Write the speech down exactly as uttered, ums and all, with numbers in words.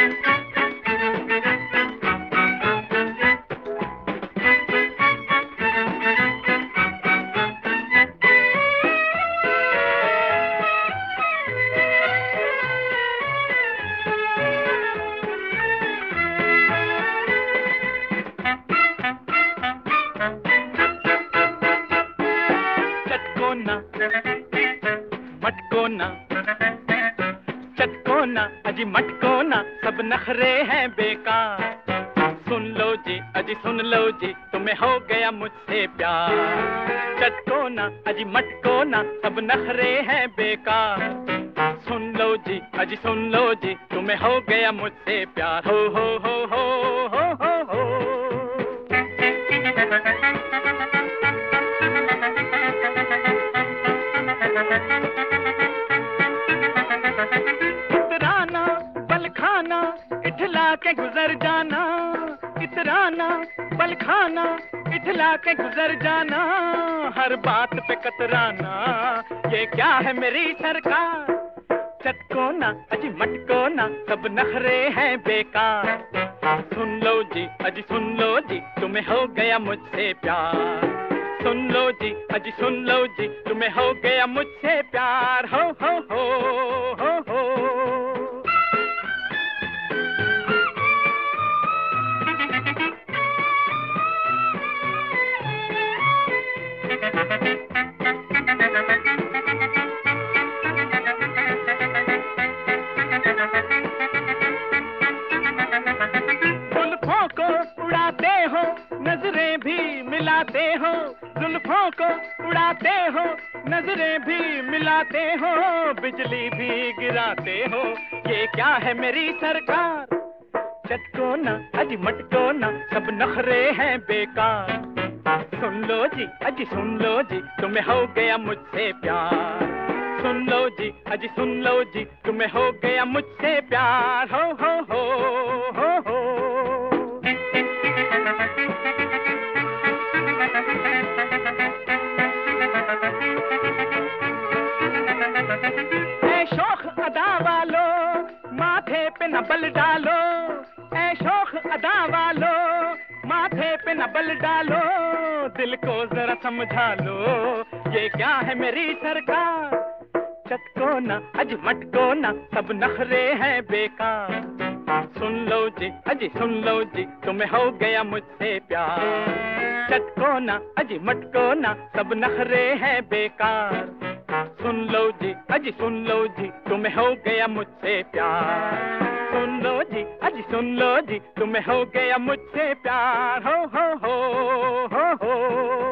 मटको ना चटको ना अजी मटको ना, सब नखरे हैं बेकार। सुन लो जी अजी सुन लो जी, तुम्हें हो गया मुझसे प्यार। चटको ना अजी मटको ना, सब नखरे हैं बेकार। सुन लो जी अजी सुन लो जी, तुम्हें हो गया मुझसे प्यार। हो हो हो हो हो हो हो। इतराना बल खाना इठला के गुजर जाना, इतराना बल खाना इठला के गुजर जाना। हर बात पे कतराना, ये क्या है मेरी सरकार। चटको ना अजी मटको ना, सब नखरे हैं बेकार। सुन लो जी अजी सुन लो जी, तुम्हें हो गया मुझसे प्यार। सुन लो जी अजी सुन लो जी, तुम्हें हो गया मुझसे प्यार। हो हो हो हो हो। जुल्फों को उड़ाते हो, नजरें भी मिलाते हो। जुल्फों को उड़ाते हो, नजरें भी मिलाते हो। बिजली भी गिराते हो, ये क्या है मेरी सरकार। चटको ना अजी मटको ना, सब नखरे हैं बेकार। सुन लो जी अजी सुन लो जी, तुम्हें हो गया मुझसे प्यार। सुन लो जी अजी सुन लो जी, तुम्हें हो गया मुझसे प्यार। हो हो हो हो हो। ऐ शौख अदा वालो, माथे पे न बल डालो। ऐ शौख अदा वालो, माथे पे न बल डालो। दिल को जरा समझा लो, ये क्या है मेरी सरकार। चटको ना अजी मटको ना, सब नखरे हैं बेकार। सुन लो जी अजी सुन लो जी, तुम्हें हो गया मुझसे प्यार। चटको ना अजी मटको ना, सब नखरे हैं बेकार। सुन लो जी अजी सुन लो जी, तुम्हें हो गया मुझसे प्यार। सुन लो जी अजी सुन लो जी, तुम्हें हो गया मुझसे प्यार। हो हो हो हो हो।